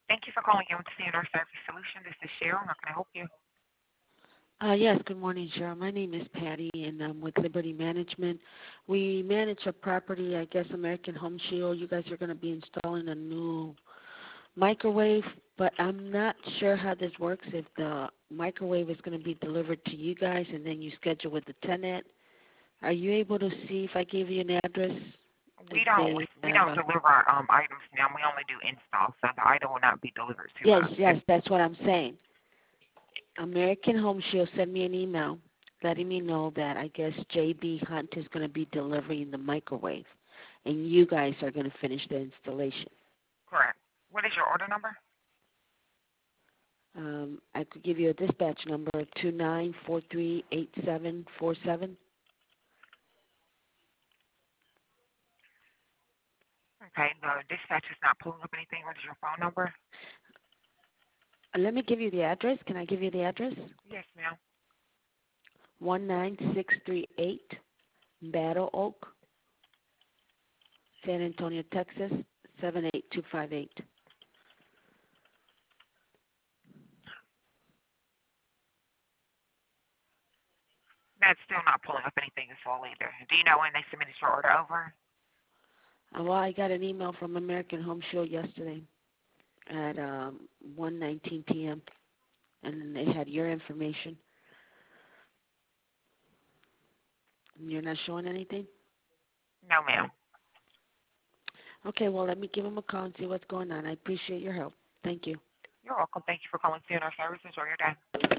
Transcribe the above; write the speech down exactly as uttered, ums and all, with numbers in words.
Thank you for calling M T N Service Solution. This is Cheryl. How can I help you? Uh, yes, good morning, Cheryl. My name is Patty, and I'm with Liberty Management. We manage a property, I guess, American Home Shield. You guys are going to be installing a new microwave, but I'm not sure how this works, if the microwave is going to be delivered to you guys and then you schedule with the tenant. Are you able to see if I gave you an address, if We don't they we have don't a... deliver our um items now. We only do install, so the item will not be delivered to Yes, us. If yes, that's what I'm saying. American Home Shield sent me an email letting me know that I guess J B Hunt is going to be delivering the microwave, and you guys are going to finish the installation. correct. What is your order number? Um, I could give you a dispatch number, two nine four three eight seven four seven. Okay, the dispatch is not pulling up anything. What is your phone number? Uh, let me give you the address. Can I give you the address? Yes, ma'am. one nine six three eight Battle Oak, San Antonio, Texas, seven eight two five eight. That's still not pulling up anything as well either. Do you know when they submitted your order over? Uh, well, I got an email from American Home Shield yesterday at um, one nineteen p.m., and they had your information. You're not showing anything? No, ma'am. Okay, well, let me give them a call and see what's going on. I appreciate your help. Thank you. You're welcome. Thank you for calling C N R Services. Enjoy your day.